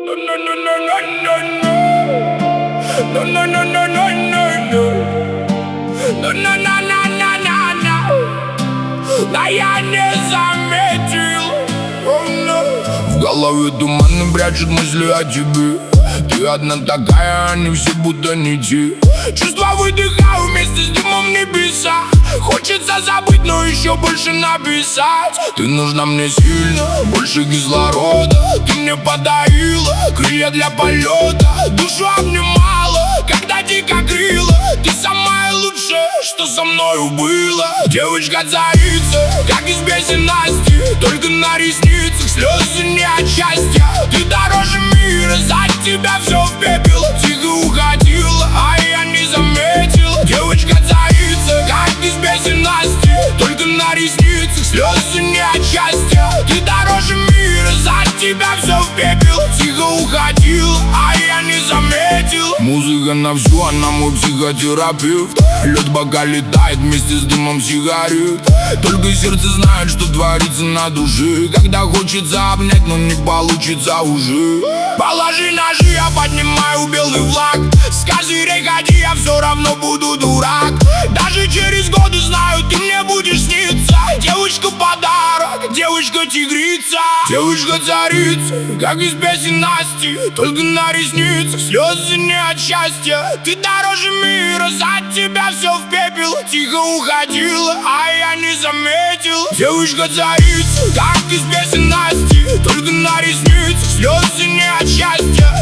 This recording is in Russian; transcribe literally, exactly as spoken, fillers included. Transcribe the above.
Да я не заметил. В голове туманы прячут мысли о тебе. Ты одна такая, они все будто не те. Чувства выдыхаю вместе с дымом небеса. Хочется забыть, но еще больше написать. Ты нужна мне сильно, больше кислорода. Ты мне подарила крылья для полета. Душу обнимала, когда дико крыла. Ты самое лучшее, что со мною было. Девочка-царица, как из песен Насти. Только на ресницах слезы не от счастья. Ты дороже мира, за тебя все в пепел. Тихо уходила, а я не заметил. Девочка-царица, как из песен Насти. Только на ресницах слезы не от счастья. Ты дороже мира, за тебя все в пепел. Тихо уходила, а я не заметил. Музыка на всю, она мой психотерапевт. Лед пока летает вместе с дымом сигарет. Только сердце знает, что творится на душе. Когда хочется обнять, но не получится уже. Положи ножи, я поднимаю белый флаг. С козырей ходи, я все равно буду дурак. Даже через годы знаю, ты мне будешь сниться. Девочка-подарок, девочка-тигрица. Девочка-царица, как из песен Насти. Только на ресницах слезы не от счастья. Ты дороже мира, за тебя все в пепел. Тихо уходила, а я не заметил. Девочка-царица, как из песен Насти. Только на ресницах слезы не от счастья.